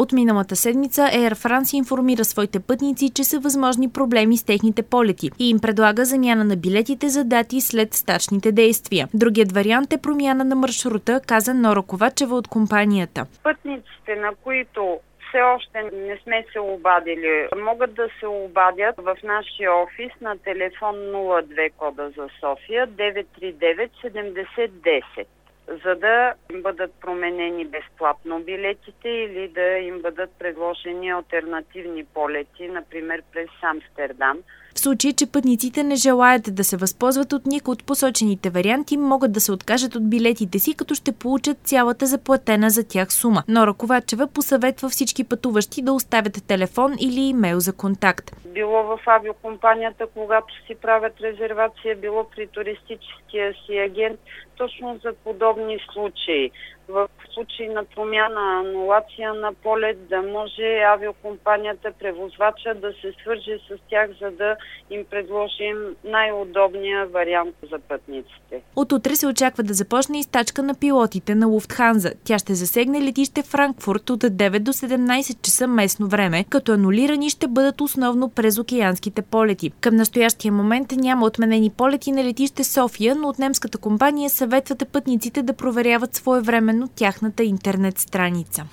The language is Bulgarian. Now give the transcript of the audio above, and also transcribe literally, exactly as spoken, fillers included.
От миналата седмица Air France информира своите пътници, че са възможни проблеми с техните полети и им предлага замяна на билетите за дати след стачните действия. Другият вариант е промяна на маршрута, каза Нора Ковачева от компанията. Пътниците, на които все още не сме се обадили, могат да се обадят в нашия офис на телефон нула две кода за София девет три девет седемдесет десет, за да им бъдат променени безплатно билетите или да им бъдат предложени алтернативни полети, например през Амстердам. В случай, че пътниците не желаят да се възползват от никой от посочените варианти, могат да се откажат от билетите си, като ще получат цялата заплатена за тях сума. Нора Ковачева посъветва всички пътуващи да оставят телефон или имейл за контакт. Било в авиокомпанията, когато си правят резервация, било при туристическия си агент, точно за подобни случаи. В случай на промяна, анулация на полет, да може авиокомпанията, превозвача да се свърже с тях, за да им предложим най-удобния вариант за пътниците. От утре се очаква да започне и стачка на пилотите на Луфтханза. Тя ще засегне летище Франкфурт от девет до седемнайсет часа местно време, като анулирани ще бъдат основно през океанските полети. Към настоящия момент няма отменени полети на летище София, но от немската компания съветват пътниците да проверяват своевременно тяхната интернет страница.